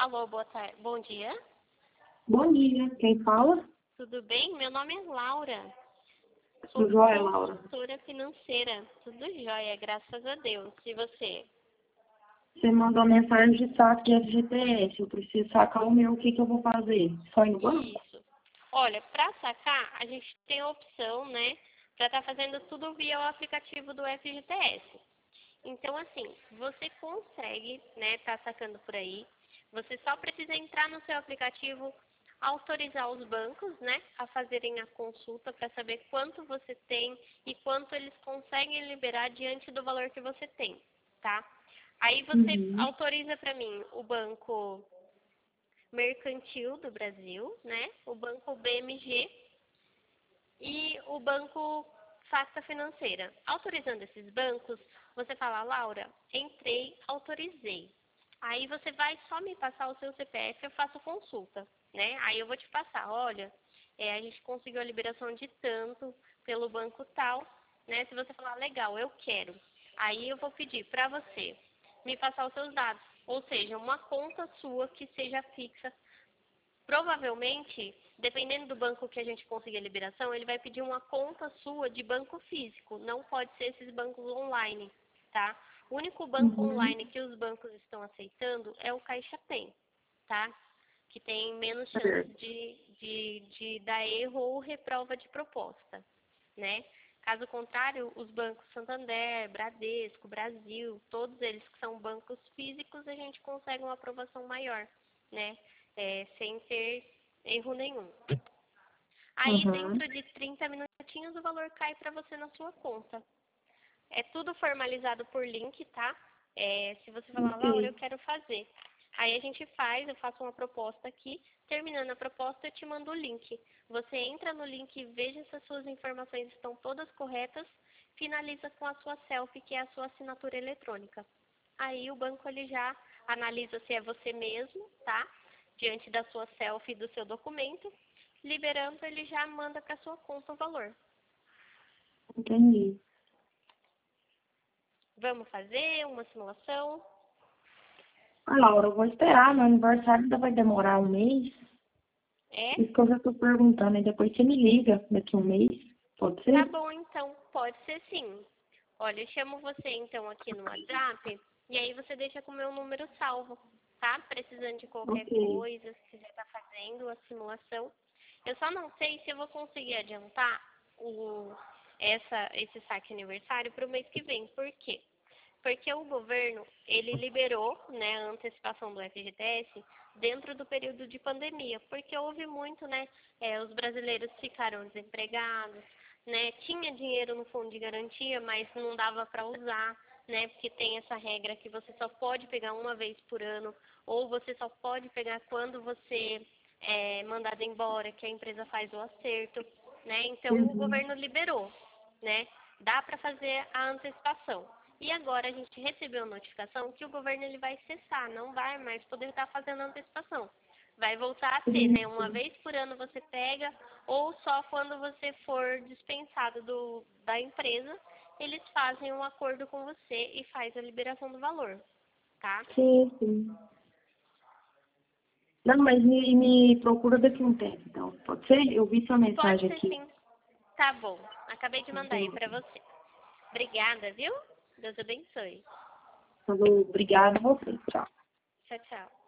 Alô, boa tarde. Bom dia. Bom dia, quem fala? Tudo bem? Meu nome é Laura. Tudo Sou jóia, Laura? consultora financeira. Tudo jóia, graças a Deus. E você? Você mandou mensagem de saque FGTS. Eu preciso sacar o meu, o que eu vou fazer? Só ir no banco? Isso. Olha, para sacar, a gente tem a opção, né, para estar fazendo tudo via o aplicativo do FGTS. Então, assim, você consegue, né, tá sacando por aí. Você só precisa entrar no seu aplicativo, autorizar os bancos, né, a fazerem a consulta para saber quanto você tem e quanto eles conseguem liberar diante do valor que você tem, tá? Aí você Uhum. autoriza para mim o Banco Mercantil do Brasil, né, o Banco BMG e o Banco Facta Financeira. Autorizando esses bancos, você fala, Laura, entrei, autorizei. Aí você vai só me passar o seu CPF, eu faço consulta, né? Aí eu vou te passar, olha, a gente conseguiu a liberação de tanto pelo banco tal, né? Se você falar, legal, eu quero. Aí eu vou pedir para você me passar os seus dados, ou seja, uma conta sua que seja fixa. Provavelmente, dependendo do banco que a gente conseguir a liberação, ele vai pedir uma conta sua de banco físico. Não pode ser esses bancos online, tá? O único banco Uhum. online que os bancos estão aceitando é o CaixaTem, tá? Que tem menos Certo. chances de dar erro ou reprova de proposta, né? Caso contrário, os bancos Santander, Bradesco, Brasil, todos eles que são bancos físicos, a gente consegue uma aprovação maior, né? Sem ter erro nenhum. Aí, Uhum. dentro de 30 minutinhos, o valor cai para você na sua conta. É tudo formalizado por link, tá? Se você falar, Ok. Laura, eu quero fazer. Aí a gente faz, eu faço uma proposta aqui. Terminando a proposta, eu te mando o link. Você entra no link, veja se as suas informações estão todas corretas. Finaliza com a sua selfie, que é a sua assinatura eletrônica. Aí o banco ele já analisa se é você mesmo, tá? Diante da sua selfie e do seu documento. Liberando, ele já manda para sua conta o valor. Entendi. Vamos fazer uma simulação? Ah, Laura, eu vou esperar. Meu aniversário ainda vai demorar um mês. É? Isso que eu já tô perguntando. E depois você me liga daqui a um mês. Pode Tá ser? bom, então. Pode ser sim. Olha, eu chamo você então aqui no WhatsApp e aí você deixa com o meu número salvo, tá? Precisando de qualquer Ok. coisa, se quiser estar fazendo a simulação. Eu só não sei se eu vou conseguir adiantar esse saque aniversário para o mês que vem. Por quê? Porque o governo, ele liberou, né, a antecipação do FGTS dentro do período de pandemia, porque houve muito, né, os brasileiros ficaram desempregados, né, tinha dinheiro no fundo de garantia, mas não dava para usar, né, porque tem essa regra que você só pode pegar uma vez por ano, ou você só pode pegar quando você é mandado embora, que a empresa faz o acerto, né, então o Uhum. governo liberou, né, dá para fazer a antecipação. E agora a gente recebeu a notificação que o governo ele vai cessar, não vai mais poder estar fazendo antecipação. Vai voltar a ser, né? Uma vez por ano você pega, ou só quando você for dispensado da empresa, eles fazem um acordo com você e faz a liberação do valor, tá? Sim, sim. Não, mas me procura daqui a um tempo, então. Pode ser? Eu vi sua Pode mensagem ser aqui. sim. Tá bom. Acabei de mandar aí Beleza. pra você. Obrigada, viu? Deus abençoe. Falou, obrigada a você. Tchau. Tchau, tchau.